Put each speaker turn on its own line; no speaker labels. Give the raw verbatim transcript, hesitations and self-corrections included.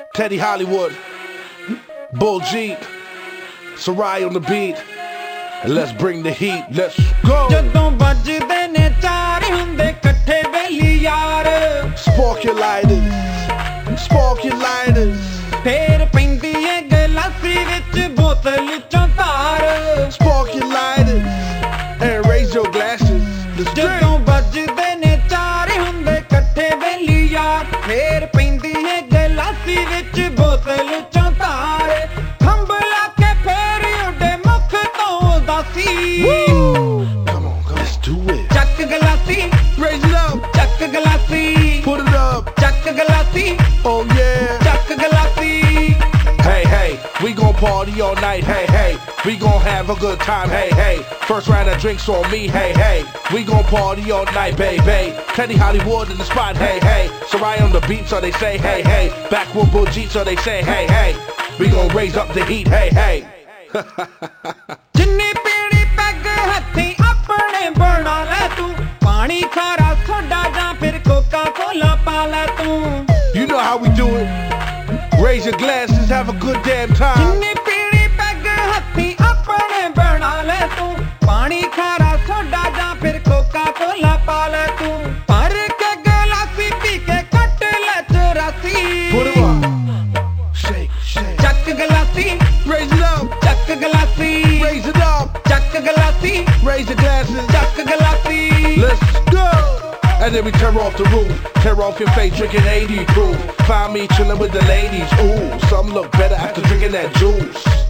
Teddy Hollywood, Bull Jeep, Sarai on the beat, and let's bring the heat, let's go.
ਜਦੋਂ ਵੱਜਦੇ ਨੇ ਚਾਰ ਹੁੰਦੇ ਇਕੱਠੇ ਵੇਲੀ ਯਾਰ,
Spark your lighters, spark your lighters,
ਫੇਰ ਪੈਂਦੀ ਏ ਗਲਾਸੀ ਵਿੱਚ ਬੋਤਲ ਚੋਂ ਧਾਰ,
spark your lighters, and raise your glasses, let's drink.
ਜਦੋਂ ਵੱਜਦੇ ਨੇ ਚਾਰ ਹੁੰਦੇ ਇਕੱਠੇ ਵੇਲੀ ਯਾਰ, ਫੇਰ ਪੈਂਦੀ ਏ ਗਲਾਸੀ ਵਿੱਚ ਬੋਤਲ ਚੋਂ ਧਾਰ, ਖੰਭ ਲਾ ਕੇ ਫੇਰ ਉੱਡੇ ਮੁੱਖ ਤੋਂ ਉਦਾਸੀ।
Come on, let's do it.
ਚੱਕ ਗਲਾਸੀ,
Raise it up,
ਚੱਕ ਗਲਾਸੀ,
put it up,
ਚੱਕ ਗਲਾਸੀ,
oh yeah.
ਚੱਕ ਗਲਾਸੀ।
Hey, hey, we gon' party all night, hey, hey. We gon' have a good time, hey, hey. First round of drinks on me, hey, hey. We gon' party all night, baby. Teddy Hollywood in the spot, hey, hey. Sarai on the beat, so they say, hey, hey. Backwood Bull Jeep, so they say, hey, hey. We gon' raise up the heat, hey, hey.
ਜਿੰਨੀ ਪੀੜੀ peg ਹੱਥੀਂ ਆਪਣੇ ਬਣਾ ਲੈ ਤੂੰ, ਪਾਣੀ ਖਾਰਾ soda ਜਾਂ ਫਿਰ ਕੋਕਾ ਕੋਲਾ ਪਾ ਲੈ ਤੂੰ।
You know how we do it. Raise your glasses, have a good damn time.
ਜਿੰਨੀ ਪੀੜੀ ਪੈਗ ਹੱਥੀਂ ਆਪਣੇ ਬਣਾ ਲੈ ਤੂੰ, ਪਾਣੀ ਖਾਰਾ ਸੋਡਾ ਜਾਂ ਫਿਰ ਕੋਕਾ ਕੋਲਾ ਪਾ ਲੈ ਤੂੰ, ਭਰ ਕੇ ਗਲਾਸੀ ਪੀ ਕੇ ਕੱਟ ਲੈ ਚੁਰਾਸੀ।
Put it up, shake, shake.
ਚੱਕ ਗਲਾਸੀ,
Raise it up,
ਚੱਕ ਗਲਾਸੀ,
raise it up,
ਚੱਕ ਗਲਾਸੀ,
raise your glasses,
ਚੱਕ ਗਲਾਸੀ।
let's go. And then we tear off the roof, tear off your face, drinking eighty proof. Find me chilling with the ladies, ooh. Some look better after drinking that juice.